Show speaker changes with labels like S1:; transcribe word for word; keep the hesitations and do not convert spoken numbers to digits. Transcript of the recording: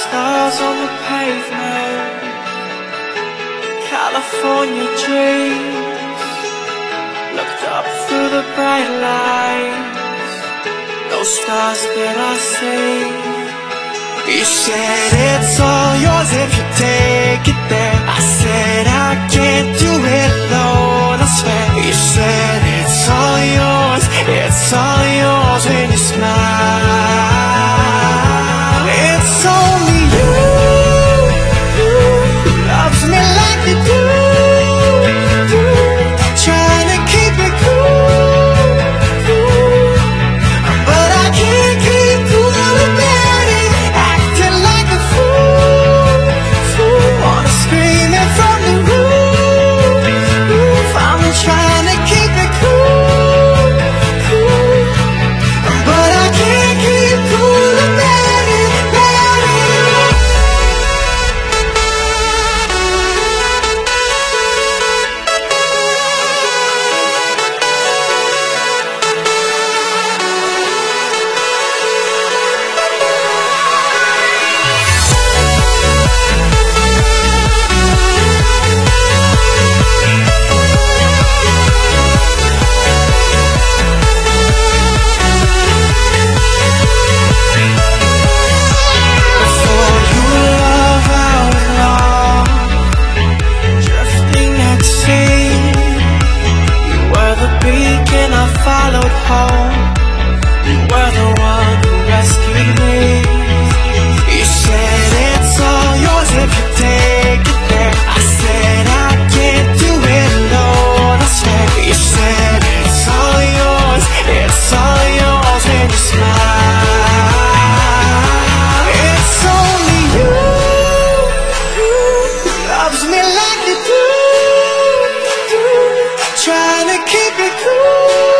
S1: stars on the pavement, California dreams. Looked up through the bright lights, those stars that I see. You said it's all yours if you take it there. I said I can't do it alone, I swear. You said it's all yours, it's all yours when you smile. It's only you who loves me like you do, trying to keep it cool, cool. But I can't keep cool about it, acting like a fool, fool. Wanna scream it from the roof. I'm trying to keep it cool, cool. But I can't keep cool about it, about it. Before you love out long, drifting at sea, you were the beacon I followed home. You were the one who rescued me. You said it's all yours if you take it there. I said I can't do it alone, I swear. You said it's all yours, it's all yours when you smile. It's only you who loves me like you do, trying to keep it cool.